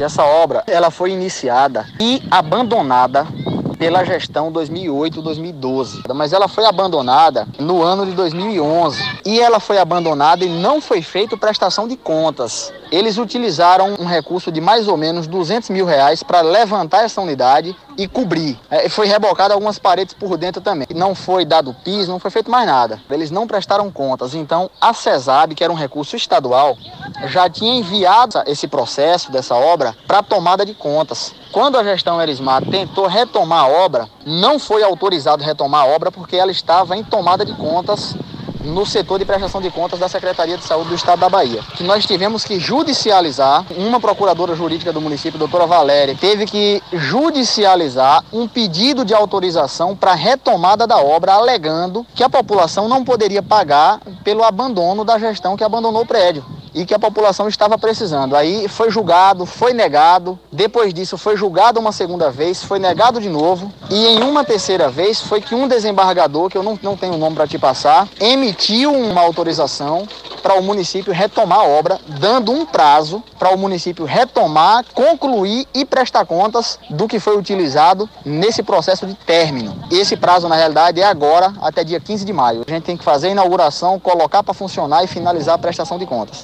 seguinte, essa obra ela foi iniciada e abandonada pela gestão 2008-2012, mas ela foi abandonada no ano de 2011 e ela foi abandonada e não foi feita prestação de contas. Eles utilizaram um recurso de mais ou menos R$200 mil para levantar essa unidade e cobrir. Foi rebocado algumas paredes por dentro também. Não foi dado piso, não foi feito mais nada. Eles não prestaram contas. Então, a CESAB, que era um recurso estadual, já tinha enviado esse processo dessa obra para tomada de contas. Quando a gestão Erismar tentou retomar a obra, não foi autorizado retomar a obra porque ela estava em tomada de contas no setor de prestação de contas da Secretaria de Saúde do Estado da Bahia. Que nós tivemos que judicializar, uma procuradora jurídica do município, doutora Valéria, teve que judicializar um pedido de autorização para retomada da obra, alegando que a população não poderia pagar pelo abandono da gestão que abandonou o prédio e que a população estava precisando. Aí foi julgado, foi negado, depois disso foi julgado uma segunda vez, foi negado de novo, e em uma terceira vez foi que um desembargador, que eu não tenho o nome para te passar, emitiu uma autorização para o município retomar a obra, dando um prazo para o município retomar, concluir e prestar contas do que foi utilizado nesse processo de término. Esse prazo, na realidade, é agora, até dia 15 de maio. A gente tem que fazer a inauguração, colocar para funcionar e finalizar a prestação de contas.